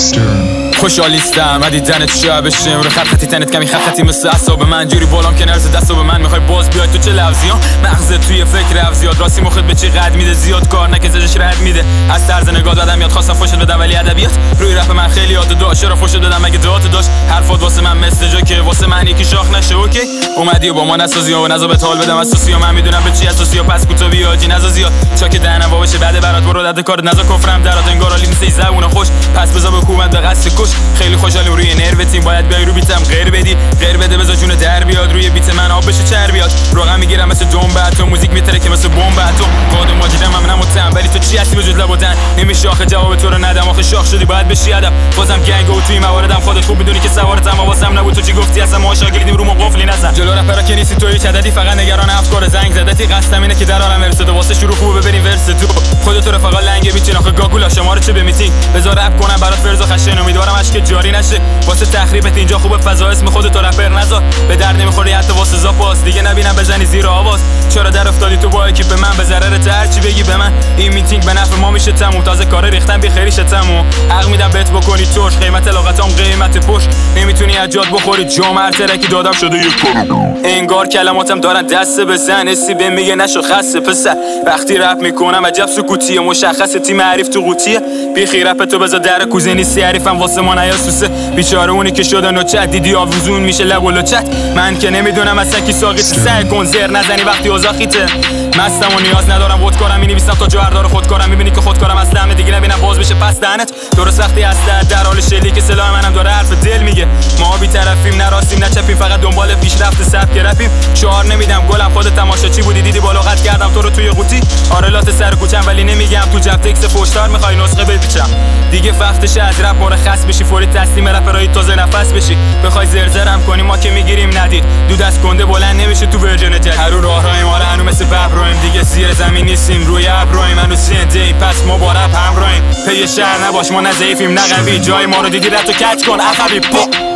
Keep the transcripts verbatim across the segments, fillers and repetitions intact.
خوشحالیستم ندیدنت شب بشیم رو خط خطی تنت کمی خط خطی مثل اصاب من جوری بالام که نرز دستو به من میخوای باز بیای تو چه لفظی ها مغزت توی فکر رفت زیاد راستی مخت به چی قد میده زیاد کار نکه زدش رد میده از طرز نگاه دادم یاد خواستم فوشت بدم ولی ادبیات روی رپ من خیلی یاد داشت چرا فوشت دادم مگه داد داشت حرفات واسه من مثل جا که واسه من یکی شاخ نشه اوکی اومدی و با ما نسازی و نزا به حال بدم اساسی و من میدونم به چی اساسی و پس کوتاه بیاجی نزازی چا که دهنم وا بشه بعد برات برو دد کارت نزا کفرم درات انگار علی نیست زبون خوش پس بزا به حکومت به قصد کش خیلی خوشحالم روی نرو تیم باید بیای رو بیتم غیر بدی غیر بده بزا جون در بیاد روی بیت من آب بشه چر بیاد روغن میگیرم مثل دنبه تو موزیک میتره که مثل بمب تو قادم واجدم هم نموتم ولی تو چی هستی به جز لبودن نمیشه آخه جواب تو رو ندم آخه شاخ شدی باید بشی ادب بازم گنگ و توی مواردم خودت خوب میدونی که سوارتم واسم نبود تو چی گفتی اصلا ما شاگردیم رو ما قفلی نزن جلو رپرا که نیستی تو هیچ عددی فقط نگران افکار زنگ زدتی قصدم اینه که در عالم ورس تو واسه شروع خوبه ببریم ورس تو خودت تو رفقا لنگ میچین آخه گاگولا شما رو چه به میتینگ بذار رپ کنم برات فرض و خشن امیدوارم اشک جاری نشه واسه تخریبت اینجا خوبه فضا اسم خودت تو رپر نذار به درد نمیخوری حتی واسه زاپاس دیگه نبینم بزنی زیر آواز چرا در افتادی تو با اکیپ من به ضرر هر چی بگی به من این میتینگ به نفع ما میشه تموم تازه کار ریختن بی خیریشه تموم حق میدم بهت بکنی ترش قیمت لاغتام قیمت پشت نمیتونی اجاد بخوری جام هر ترکی دادم شده یک کارو انگار کلماتم دارن دست بزن اسی به میگه نشو خسته پسر وقتی رپ میکنم عجب سکوتیه مشخصه تیم حریف تو قوطیه بی خیرپ تو بذار در کوزه نیستی حریفم واسه ما نیا سوسه بیچاره اونی که شده نوچت دیدی آویزون میشه لب و لچت من که نمیدونم اصلا کی ساقیت سعی کن زر نزنی وقتی اوضاع خیته مستم و نیاز ندارم خودکارم مینویسم تا جوهردار خودکارم میبینی که خودکارم اصلا دیگه نبینم باز بشه پس دهنت درست وقتی هست در حال شلی که سلاح منم داره حرف دل میگه ما بی طرفیم نراستیم نچپیم فقط دنبال پیشرفت سبک رپیم شعار نمیدم گلم خود تماشاچی بودی دیدی بالاقت کردم تو رو توی قوطی آرلات سر کوچم ولی نمیگم تو جب تکس فوشتار میخوای نسخه بپیچم دیگه وقتشه از رپ مرخص بشی فوری تسلیم رپرای تازه نفس بشی بخوای زرزرم کنی ما که میگیریم ندید دود از کنده بلند نمیشه تو ورژن جدید هر راه راهیم آره هنو مثل ببرایم دیگه زیر زمین نیستیم روی ابرایم هنو سنده پس ما با رپ همراهیم پی شهر نباش ما نه ضعیفیم نه قوی جای ما رو دیدی رد تو کج کن عقبی پا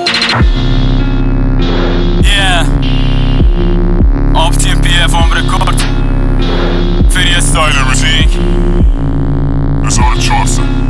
yeah Optim پی اف ام رکورد فری استایل موزیک هزار و چهارصد